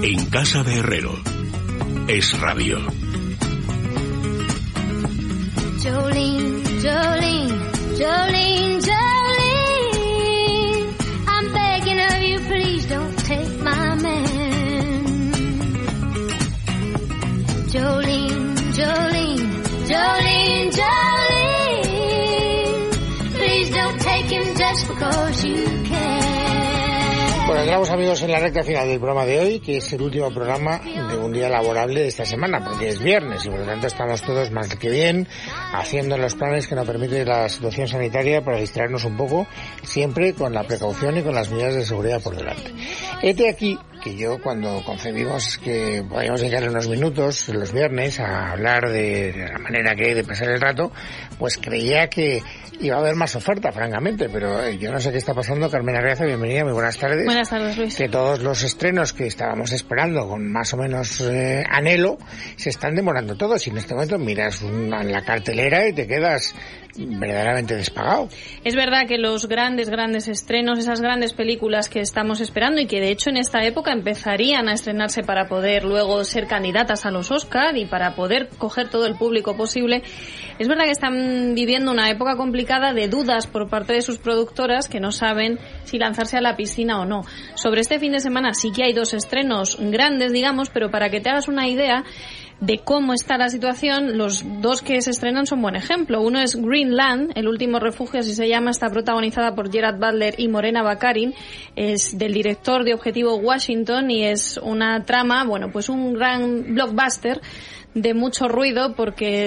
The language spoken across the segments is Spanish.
En casa de Herrero. Es radio. Jolene, Jolene, Jolene, Jolene, I'm begging of you, please don't take my man. Jolene, Jolene, Jolene, Jolene, please don't take him just because you can. Bueno, entramos, amigos, en la recta final del programa de hoy, que es el último programa de un día laborable de esta semana, porque es viernes y por lo tanto estamos todos más que bien haciendo los planes que nos permite la situación sanitaria para distraernos un poco, siempre con la precaución y con las medidas de seguridad por delante. Hete aquí que yo, cuando concebimos que podíamos dedicarle unos minutos los viernes a hablar de la manera que hay de pasar el rato, pues creía que iba a haber más oferta, francamente, pero yo no sé qué está pasando. Carmen Arreaza, bienvenida, muy buenas tardes. Buenas tardes, Luis. Que todos los estrenos que estábamos esperando con más o menos anhelo se están demorando todos, y en este momento miras en la cartelera y te quedas verdaderamente despagado. Es verdad que los grandes estrenos, esas grandes películas que estamos esperando y que de hecho en esta época empezarían a estrenarse para poder luego ser candidatas a los Oscar y para poder coger todo el público posible, es verdad que están viviendo una época complicada de dudas por parte de sus productoras, que no saben si lanzarse a la piscina o no. Sobre este fin de semana sí que hay dos estrenos grandes, digamos, pero para que te hagas una idea de cómo está la situación, los dos que se estrenan son buen ejemplo. Uno es Greenland, el último refugio, así se llama, está protagonizada por Gerard Butler y Morena Baccarin, es del director de Objetivo Washington y es una trama, bueno, pues un gran blockbuster de mucho ruido, porque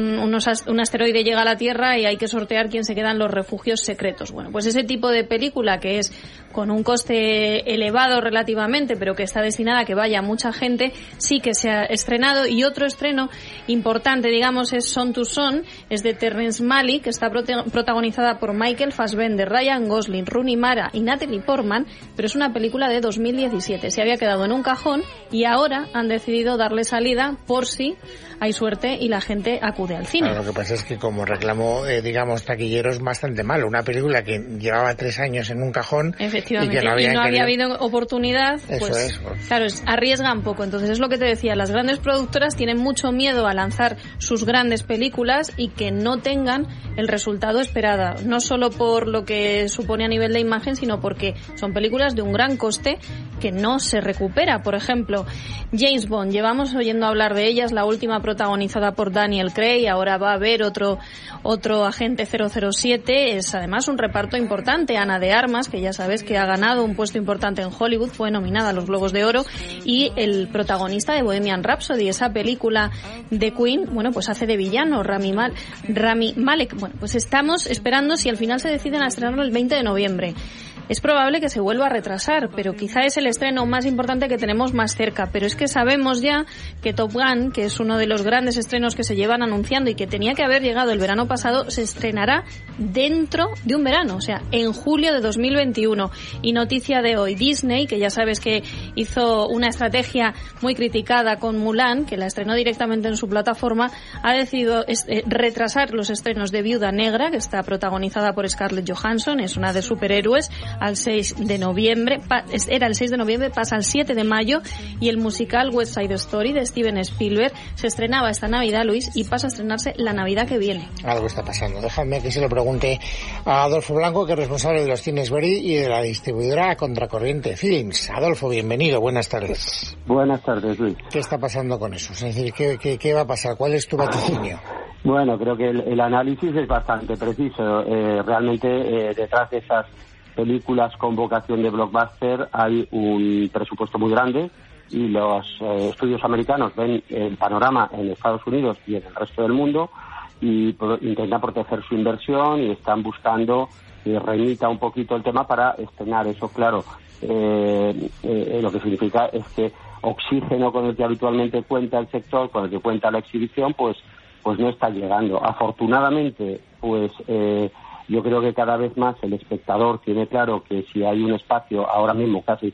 un asteroide llega a la Tierra y hay que sortear quién se queda en los refugios secretos. Bueno, pues ese tipo de película, que es con un coste elevado relativamente, pero que está destinada a que vaya mucha gente, sí que se ha estrenado. Y otro estreno importante, digamos, es Son to Son, es de Terrence Malick, que está protagonizada por Michael Fassbender, Ryan Gosling, Rooney Mara y Natalie Portman, pero es una película de 2017. Se había quedado en un cajón y ahora han decidido darle salida por si hay suerte y la gente acude al cine. Claro, lo que pasa es que como reclamo, digamos, taquillero, es bastante malo. Una película que llevaba 3 años en un cajón. Efectivamente, y que no había habido oportunidad, pues claro, arriesga un poco. Entonces es lo que te decía, las grandes productoras tienen mucho miedo a lanzar sus grandes películas y que no tengan el resultado esperado, no solo por lo que supone a nivel de imagen, sino porque son películas de un gran coste que no se recupera. Por ejemplo, James Bond, llevamos oyendo hablar de ellas, la última protagonizada por Daniel Craig, ahora va a haber otro agente 007, es además un reparto importante. Ana de Armas, que ya sabes que ha ganado un puesto importante en Hollywood, fue nominada a los Globos de Oro, y el protagonista de Bohemian Rhapsody, esa película de Queen, bueno, pues hace de villano, Rami Malek. Bueno, pues estamos esperando si al final se deciden a estrenarlo el 20 de noviembre. Es probable que se vuelva a retrasar, pero quizá es el estreno más importante que tenemos más cerca. Pero es que sabemos ya que Top Gun, que es uno de los grandes estrenos que se llevan anunciando y que tenía que haber llegado el verano pasado, se estrenará dentro de un verano, o sea, en julio de 2021. Y noticia de hoy, Disney, que ya sabes que hizo una estrategia muy criticada con Mulan, que la estrenó directamente en su plataforma, ha decidido retrasar los estrenos de Viuda Negra, que está protagonizada por Scarlett Johansson, es una de superhéroes, al 6 de noviembre, era el 6 de noviembre, pasa al 7 de mayo, y el musical West Side Story de Steven Spielberg se estrenaba esta Navidad, Luis, y pasa a estrenarse la Navidad que viene. Algo está pasando. Déjame que se lo pregunte a Adolfo Blanco, que es responsable de los cines Verdi y de la distribuidora Contracorriente Films. Adolfo, bienvenido, buenas tardes. Buenas tardes, Luis. ¿Qué está pasando con eso? Es decir, ¿qué va a pasar? ¿Cuál es tu vaticinio? Bueno, creo que el análisis es bastante preciso. Realmente detrás de esas películas con vocación de blockbuster hay un presupuesto muy grande, y los estudios americanos ven el panorama en Estados Unidos y en el resto del mundo y intentan proteger su inversión y están buscando que remita un poquito el tema para estrenar eso. Claro, lo que significa es que oxígeno con el que habitualmente cuenta el sector, con el que cuenta la exhibición, pues no está llegando. Afortunadamente, pues Yo creo que cada vez más el espectador tiene claro que si hay un espacio ahora mismo casi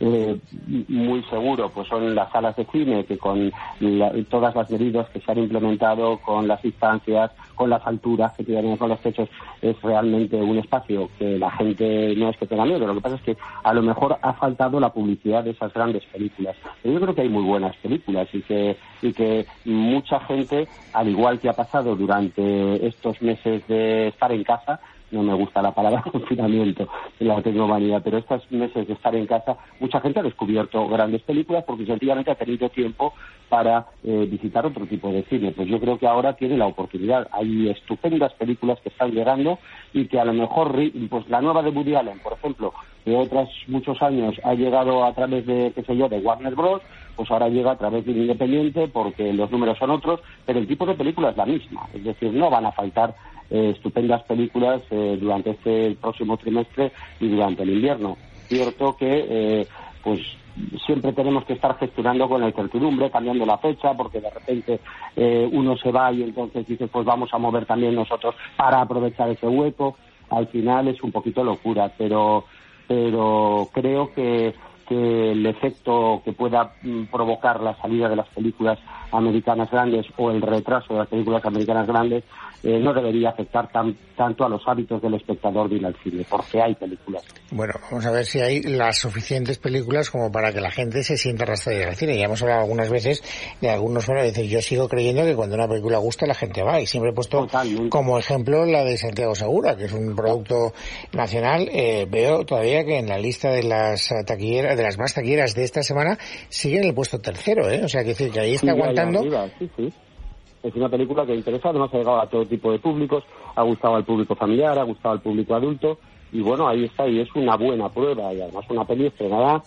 muy seguro, pues son las salas de cine, que con todas las medidas que se han implementado, con las distancias, con las alturas que tienen, con los techos, es realmente un espacio que la gente no es que tenga miedo. Lo que pasa es que a lo mejor ha faltado la publicidad de esas grandes películas. Pero yo creo que hay muy buenas películas y que mucha gente, al igual que ha pasado durante estos meses de estar en casa, no me gusta la palabra confinamiento, la tecnomanía, pero estos meses de estar en casa, mucha gente ha descubierto grandes películas porque sencillamente ha tenido tiempo para visitar otro tipo de cine. Pues yo creo que ahora tiene la oportunidad. Hay estupendas películas que están llegando y que a lo mejor, pues la nueva de Woody Allen, por ejemplo, de otros muchos años ha llegado a través de, qué sé yo, de Warner Bros., pues ahora llega a través de un independiente porque los números son otros, pero el tipo de película es la misma. Es decir, no van a faltar estupendas películas durante este próximo trimestre y durante el invierno. Cierto que pues siempre tenemos que estar gestionando con la incertidumbre, cambiando la fecha, porque de repente uno se va y entonces dice, pues vamos a mover también nosotros para aprovechar ese hueco. Al final es un poquito locura, pero creo que el efecto que pueda provocar la salida de las películas americanas grandes o el retraso de las películas americanas grandes no debería afectar tanto a los hábitos del espectador de ir al cine, porque hay películas. Bueno, vamos a ver si hay las suficientes películas como para que la gente se sienta arrastrada de ir al cine. Ya hemos hablado algunas veces de algunos fans, decir, yo sigo creyendo que cuando una película gusta la gente va, y siempre he puesto totalmente como ejemplo la de Santiago Segura, que es un producto nacional. Veo todavía que en la lista de las taquilleras, de las más taquilleras de esta semana, sigue en el puesto tercero, o sea, que decir que ahí está aguantando. Sí. Es una película que interesa, además ha llegado a todo tipo de públicos, ha gustado al público familiar, ha gustado al público adulto, y bueno, ahí está, y es una buena prueba, y además una peli estrenada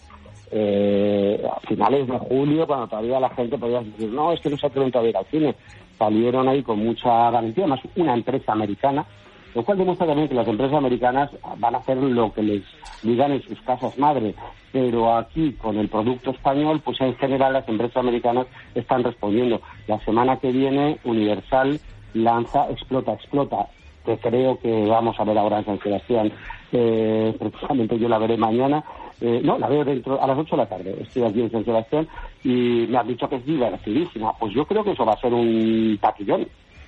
a finales de julio, cuando todavía la gente podía decir, no, es que no se atreven todavía ir al cine. Salieron ahí con mucha garantía, además una empresa americana, lo cual demuestra también que las empresas americanas van a hacer lo que les digan en sus casas madre, pero aquí con el producto español, pues en general las empresas americanas están respondiendo. La semana que viene Universal lanza Explota, que creo que vamos a ver ahora en San Sebastián. Precisamente yo la veré mañana. La veo a las 8 de la tarde. Estoy aquí en San Sebastián y me han dicho que es divertidísima. Pues yo creo que eso va a ser un taquillón.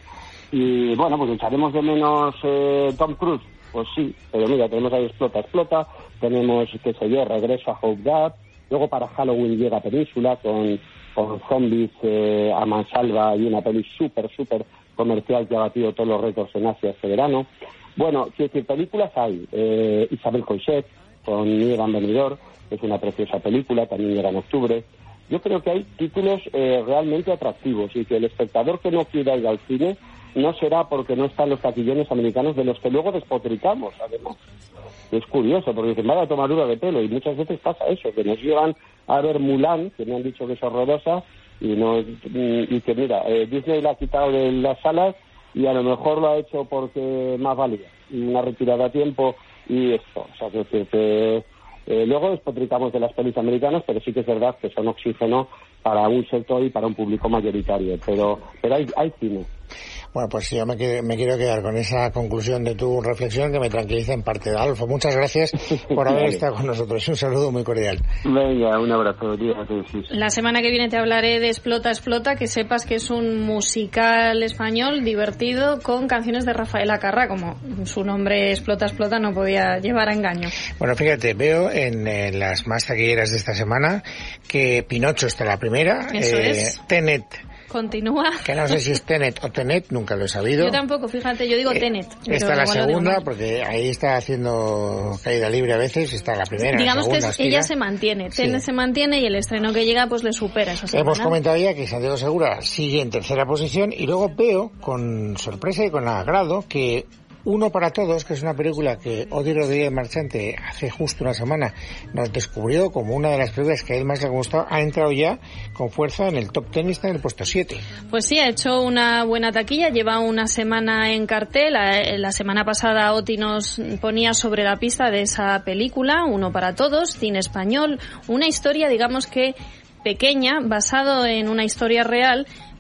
Y bueno, pues echaremos de menos Tom Cruise. Pues sí, pero mira, tenemos ahí Explota, tenemos, qué sé yo, Regreso a Hope Dad, luego para Halloween llega Península con zombies a mansalva y una peli súper comercial que ha batido todos los récords en Asia este verano. Bueno, quiero decir, películas hay. Isabel Coixet con Evan Benidorm, que es una preciosa película, también llega en octubre. Yo creo que hay títulos realmente atractivos y que el espectador que no quiera ir al cine no será porque no están los taquillones americanos de los que luego despotricamos, además. Es curioso, porque dicen, vaya tomadura de pelo, y muchas veces pasa eso, que nos llevan a ver Mulan, que me han dicho que es horrorosa, y que mira, Disney la ha quitado de las salas, y a lo mejor lo ha hecho porque más valía, una retirada a tiempo, y esto. O sea, que luego despotricamos de las pelis americanas, pero sí que es verdad que son oxígeno para un sector y para un público mayoritario, pero hay cine. Bueno, pues yo me quiero quedar con esa conclusión de tu reflexión que me tranquiliza en parte. Adolfo, muchas gracias por haber estado con nosotros. Un saludo muy cordial. Venga, un abrazo. La semana que viene te hablaré de Explota, que sepas que es un musical español divertido con canciones de Rafael Acarrá, como su nombre Explota no podía llevar a engaño. Bueno, fíjate, veo en las más taquilleras de esta semana que Pinocho está la primera. Eso es. Tenet. Continúa. Que no sé si es Tenet o Tenet, nunca lo he sabido. Yo tampoco, fíjate, yo digo Tenet. Está la segunda, porque ahí está haciendo caída libre a veces, está la primera. Digamos la segunda, que ella se mantiene, sí. Tenet se mantiene y el estreno que llega pues le supera esa semana. Hemos comentado ya que Santiago Segura sigue en tercera posición y luego veo con sorpresa y con agrado que Uno para Todos, que es una película que Odi Rodríguez Marchante hace justo una semana nos descubrió como una de las películas que a él más le ha gustado, ha entrado ya con fuerza en el top 10 y está en el puesto 7. Pues sí, ha hecho una buena taquilla, lleva una semana en cartel. La semana pasada Oti nos ponía sobre la pista de esa película, Uno para Todos, cine español, una historia digamos que pequeña, basado en una historia real,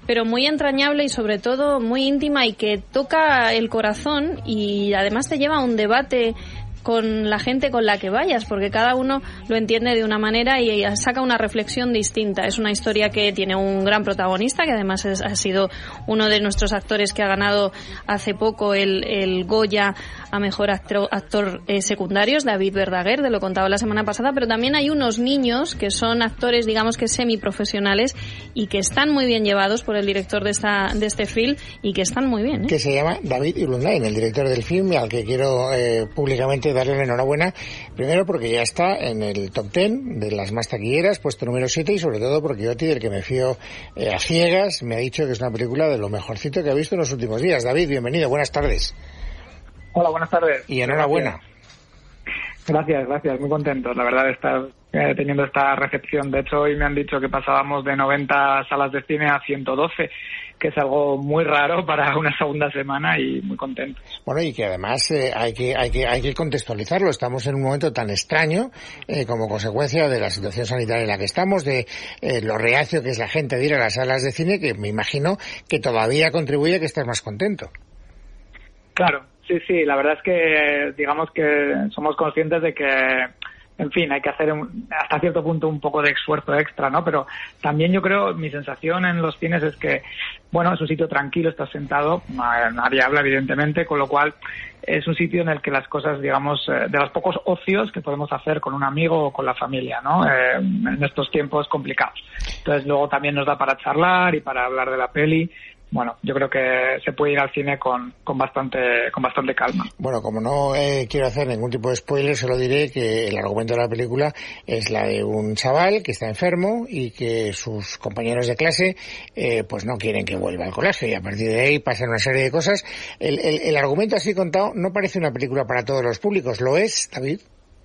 pero muy entrañable y sobre todo muy íntima y que toca el corazón y además te lleva a un debate con la gente con la que vayas, porque cada uno lo entiende de una manera y saca una reflexión distinta. Es una historia que tiene un gran protagonista, que además ha sido uno de nuestros actores que ha ganado hace poco el Goya a mejor actor secundarios, David Verdaguer, te lo contaba la semana pasada, pero también hay unos niños que son actores, digamos que semiprofesionales y que están muy bien llevados por el director de este film y que están muy bien. Que se llama David Irundain, el director del film, al que quiero públicamente darle la enhorabuena, primero porque ya está en el top 10 de las más taquilleras, puesto número 7, y sobre todo porque Oti, del que me fío a ciegas, me ha dicho que es una película de lo mejorcito que ha visto en los últimos días. David, bienvenido, buenas tardes. Hola, buenas tardes. Y enhorabuena. Gracias, muy contentos, la verdad, de estar teniendo esta recepción. De hecho, hoy me han dicho que pasábamos de 90 salas de cine a 112, que es algo muy raro para una segunda semana y muy contentos. Bueno, y que además hay que contextualizarlo. Estamos en un momento tan extraño como consecuencia de la situación sanitaria en la que estamos, de lo reacio que es la gente de ir a las salas de cine, que me imagino que todavía contribuye a que estés más contento. Claro, sí, la verdad es que digamos que somos conscientes de que, en fin, hay que hacer hasta cierto punto un poco de esfuerzo extra, ¿no? Pero también yo creo, mi sensación en los cines es que, bueno, es un sitio tranquilo, estás sentado, nadie habla evidentemente, con lo cual es un sitio en el que las cosas, digamos, de los pocos ocios que podemos hacer con un amigo o con la familia, ¿no? En estos tiempos complicados. Entonces luego también nos da para charlar y para hablar de la peli. Bueno, yo creo que se puede ir al cine con bastante calma. Bueno, como no quiero hacer ningún tipo de spoiler, solo diré que el argumento de la película es la de un chaval que está enfermo y que sus compañeros de clase pues no quieren que vuelva al colegio, y a partir de ahí pasan una serie de cosas. El argumento así contado no parece una película para todos los públicos, ¿lo es, David?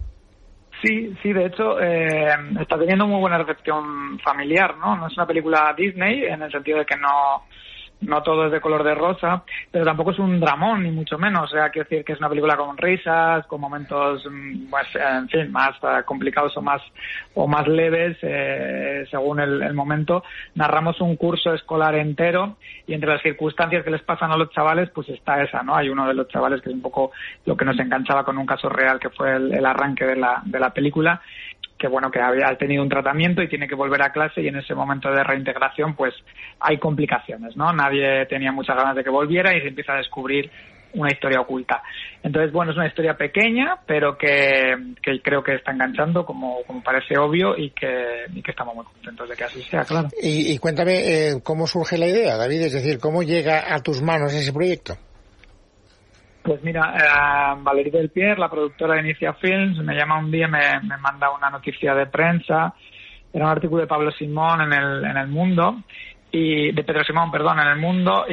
Sí, de hecho está teniendo muy buena recepción familiar, ¿no? No es una película Disney en el sentido de que no todo es de color de rosa, pero tampoco es un dramón, ni mucho menos. O sea, quiero decir que es una película con risas, con momentos, pues, en fin, más complicados o más leves, según el momento. Narramos un curso escolar entero y entre las circunstancias que les pasan a los chavales, pues está esa, ¿no? Hay uno de los chavales que es un poco lo que nos enganchaba con un caso real, que fue el arranque de la película, que bueno, que había tenido un tratamiento y tiene que volver a clase, y en ese momento de reintegración pues hay complicaciones, ¿no? Nadie tenía muchas ganas de que volviera y se empieza a descubrir una historia oculta. Entonces, bueno, es una historia pequeña, pero que creo que está enganchando, como parece obvio, y que estamos muy contentos de que así sea, claro. Y cuéntame cómo surge la idea, David, es decir, ¿cómo llega a tus manos ese proyecto? Pues mira, Valerie Delpierre, la productora de Inicia Films, me llama un día, me manda una noticia de prensa. Era un artículo de Pablo Simón en el Mundo, y de Pedro Simón, perdón, en el Mundo,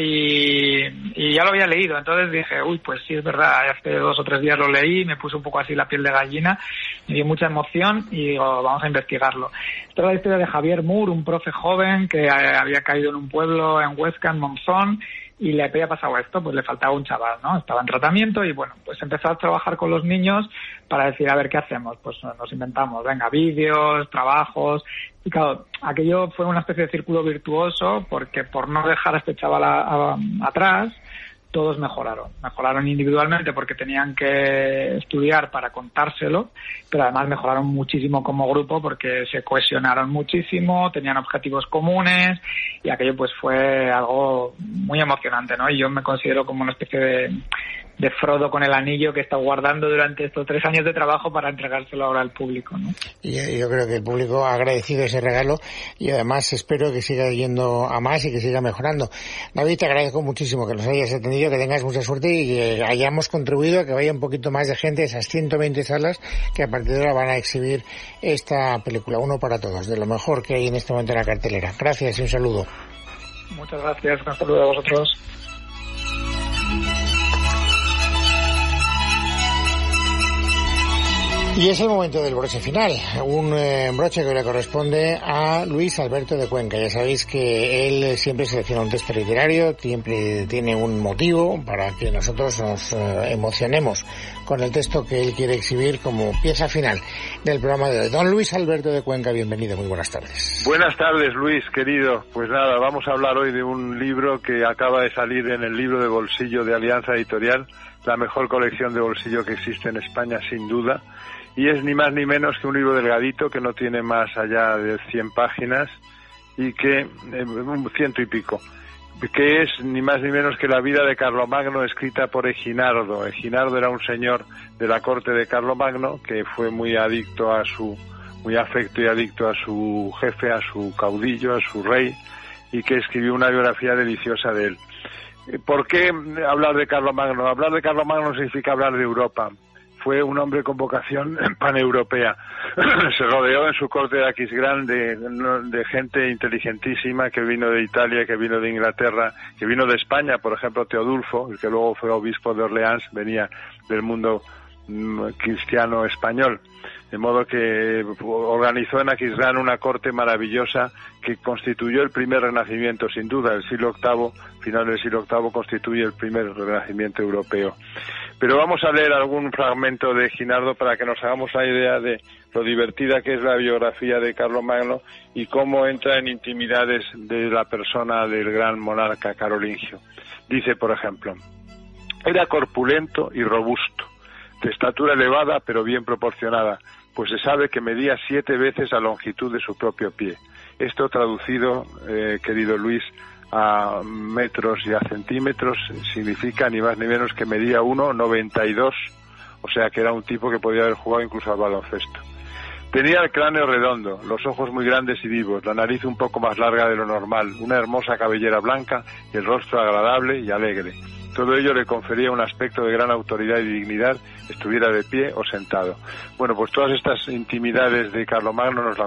y ya lo había leído. Entonces dije, pues sí, es verdad, hace 2 o 3 días lo leí, me puse un poco así la piel de gallina, me dio mucha emoción y digo, vamos a investigarlo. Esta es la historia de Javier Moore, un profe joven que había caído en un pueblo en Huesca, en Monzón, y le había pasado esto, pues le faltaba un chaval, ¿no? Estaba en tratamiento y bueno, pues empezó a trabajar con los niños para decir, a ver, ¿qué hacemos? Pues nos inventamos, venga, vídeos, trabajos, y claro, aquello fue una especie de círculo virtuoso, porque por no dejar a este chaval atrás, todos mejoraron individualmente porque tenían que estudiar para contárselo, pero además mejoraron muchísimo como grupo porque se cohesionaron muchísimo, tenían objetivos comunes, y aquello pues fue algo muy emocionante, ¿no? Y yo me considero como una especie de Frodo con el anillo que está guardando durante estos 3 años de trabajo para entregárselo ahora al público, ¿no? Y yo creo que el público ha agradecido ese regalo, y además espero que siga yendo a más y que siga mejorando. David, te agradezco muchísimo que nos hayas atendido, que tengas mucha suerte y que hayamos contribuido a que vaya un poquito más de gente a esas 120 salas que a partir de ahora van a exhibir esta película, Uno para Todos, de lo mejor que hay en este momento en la cartelera. Gracias y un saludo. Muchas gracias, un saludo a vosotros. Y es el momento del broche final, un broche que le corresponde a Luis Alberto de Cuenca. Ya sabéis que él siempre selecciona un texto literario, siempre tiene un motivo para que nosotros nos emocionemos con el texto que él quiere exhibir como pieza final del programa de hoy. Don Luis Alberto de Cuenca, bienvenido, muy buenas tardes. Buenas tardes, Luis, querido. Pues nada, vamos a hablar hoy de un libro que acaba de salir en el libro de bolsillo de Alianza Editorial, la mejor colección de bolsillo que existe en España, sin duda. Y es ni más ni menos que un libro delgadito que no tiene más allá de 100 páginas y que, 100 y pico, que es ni más ni menos que la vida de Carlomagno escrita por Eginardo. Eginardo era un señor de la corte de Carlomagno que fue muy afecto y adicto a su jefe, a su caudillo, a su rey, y que escribió una biografía deliciosa de él. ¿Por qué hablar de Carlomagno? Hablar de Carlomagno significa hablar de Europa. Fue un hombre con vocación paneuropea. Se rodeó en su corte de Aquisgrán de gente inteligentísima que vino de Italia, que vino de Inglaterra, que vino de España. Por ejemplo, Teodulfo, el que luego fue obispo de Orleans, venía del mundo cristiano español. De modo que organizó en Aquisgrán una corte maravillosa que constituyó el primer renacimiento, sin duda. El siglo VIII, final del siglo VIII, constituye el primer renacimiento europeo. Pero vamos a leer algún fragmento de Eginardo para que nos hagamos la idea de lo divertida que es la biografía de Carlomagno y cómo entra en intimidades de la persona del gran monarca carolingio. Dice, por ejemplo, era corpulento y robusto, de estatura elevada pero bien proporcionada, pues se sabe que medía 7 veces la longitud de su propio pie. Esto traducido, querido Luis, a metros y a centímetros significa ni más ni menos que medía 1,92, o sea que era un tipo que podía haber jugado incluso al baloncesto. Tenía el cráneo redondo, los ojos muy grandes y vivos, la nariz un poco más larga de lo normal, una hermosa cabellera blanca y el rostro agradable y alegre. Todo ello le confería un aspecto de gran autoridad y dignidad, estuviera de pie o sentado. Bueno, pues todas estas intimidades de Carlomagno nos la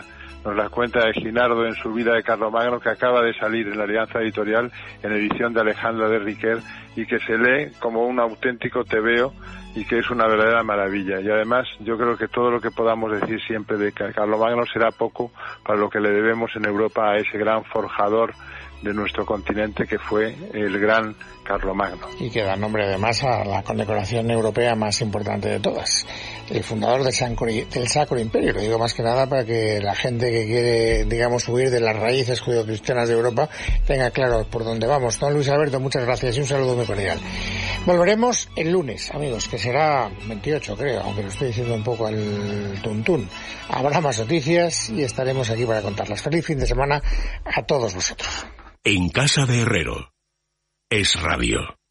cuenta Eginardo en su vida de Carlomagno, que acaba de salir en la Alianza Editorial en edición de Alejandra de Riquer y que se lee como un auténtico tebeo y que es una verdadera maravilla. Y además yo creo que todo lo que podamos decir siempre de Carlomagno será poco para lo que le debemos en Europa a ese gran forjador de nuestro continente que fue el gran Carlomagno. Y que da nombre además a la condecoración europea más importante de todas, el fundador del Sacro Imperio. Lo digo más que nada para que la gente que quiere, digamos, huir de las raíces judeocristianas de Europa tenga claro por dónde vamos. Don Luis Alberto, muchas gracias y un saludo muy cordial. Volveremos el lunes, amigos, que será 28 creo, aunque lo estoy diciendo un poco al tuntún. Habrá más noticias y estaremos aquí para contarlas. Feliz fin de semana a todos vosotros. En casa de Herrero. Es Radio.